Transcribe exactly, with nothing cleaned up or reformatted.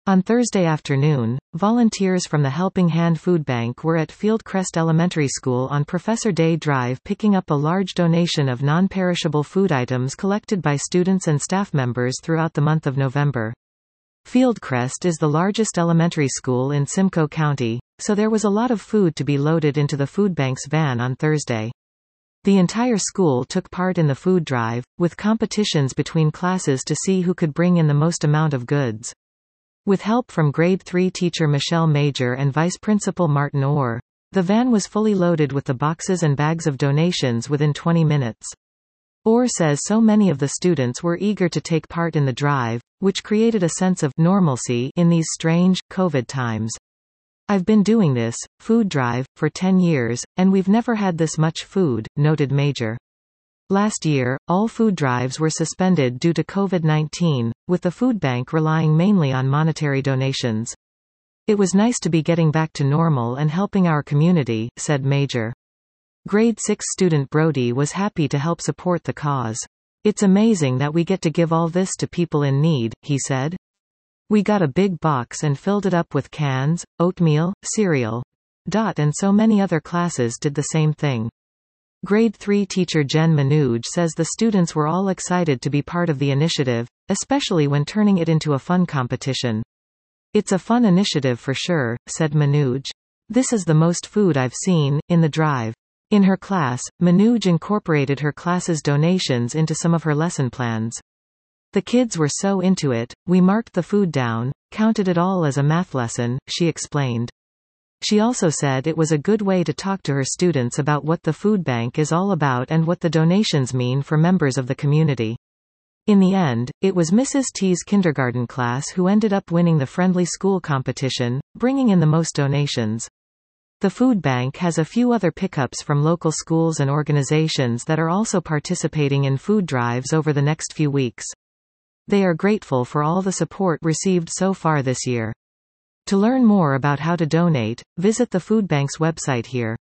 On Thursday afternoon, volunteers from the Helping Hand Food Bank were at Fieldcrest Elementary School on Professor Day Drive picking up a large donation of non-perishable food items collected by students and staff members throughout the month of November. Fieldcrest is the largest elementary school in Simcoe County, so there was a lot of food to be loaded into the food bank's van on Thursday. The entire school took part in the food drive, with competitions between classes to see who could bring in the most amount of goods. With help from grade three teacher Michelle Major and Vice Principal Martin Orr, the van was fully loaded with the boxes and bags of donations within twenty minutes. Orr says so many of the students were eager to take part in the drive, which created a sense of normalcy in these strange, COVID times. I've been doing this, food drive, for ten years, and we've never had this much food, noted Major. Last year, all food drives were suspended due to COVID nineteen, with the food bank relying mainly on monetary donations. It was nice to be getting back to normal and helping our community, said Major. Grade six student Brody was happy to help support the cause. It's amazing that we get to give all this to people in need, he said. We got a big box and filled it up with cans, oatmeal, cereal. Dot and so many other classes did the same thing. Grade three teacher Jen Manoj says the students were all excited to be part of the initiative, especially when turning it into a fun competition. It's a fun initiative for sure, said Manoj. This is the most food I've seen, in the drive. In her class, Manoj incorporated her class's donations into some of her lesson plans. The kids were so into it, we marked the food down, counted it all as a math lesson, she explained. She also said it was a good way to talk to her students about what the food bank is all about and what the donations mean for members of the community. In the end, it was Missus T's kindergarten class who ended up winning the friendly school competition, bringing in the most donations. The food bank has a few other pickups from local schools and organizations that are also participating in food drives over the next few weeks. They are grateful for all the support received so far this year. To learn more about how to donate, visit the food bank's website here.